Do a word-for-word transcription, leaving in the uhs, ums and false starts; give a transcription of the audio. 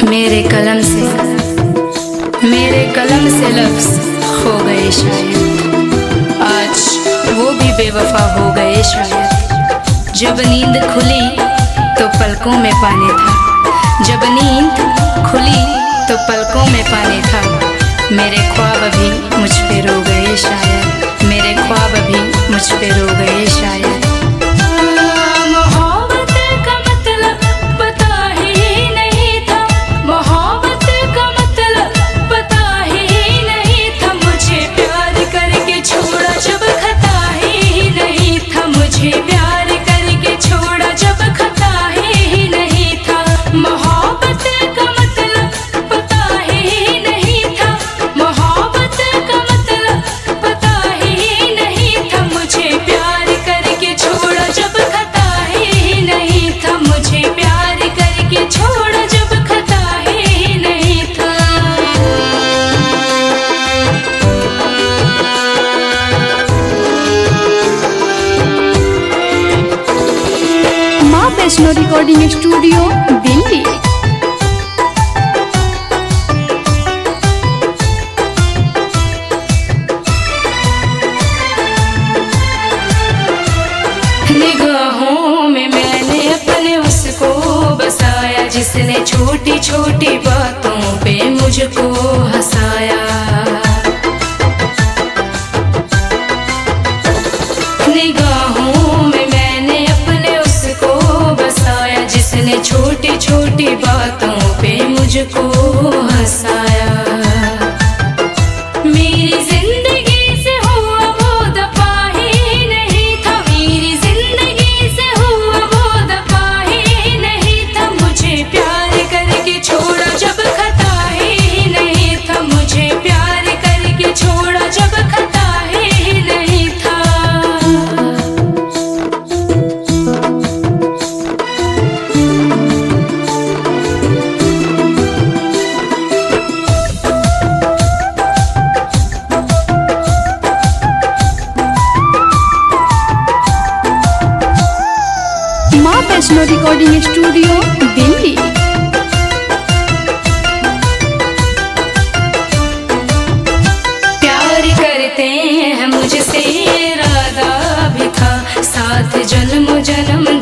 मेरे कलम से मेरे कलम से लफ्ज़ खो गए शायद, आज वो भी बेवफा हो गए शायद। जब नींद खुली तो पलकों में पानी था, जब नींद खुली तो पलकों में पानी था। मेरे ख्वाब भी मुझ पे रो गए शायद, मेरे ख्वाब भी मुझ पे रो गए शायद। Vaishno recording studio Delhi. निगाहों में मैंने अपने उसको बसाया, जिसने छोटी छोटी बातों पे मुझको हंसाया। निगाहों में मैंने अपने उसको बसाया, जिसने छोटी छोटी बातों पे मुझको हंसाया। मेरी जिंदगी से हुआ वो दफा ही नहीं था, मेरी जिंदगी से हुआ वो दफा ही नहीं था। मुझे प्यार करके छोड़ा जब खता ही नहीं था, मुझे प्यार करके छोड़ा जब खता ही नहीं था। माँ वैष्णो रिकॉर्डिंग स्टूडियो दिल्ली। प्यार करते हैं मुझसे इरादा भी था, साथ जन्म जन्म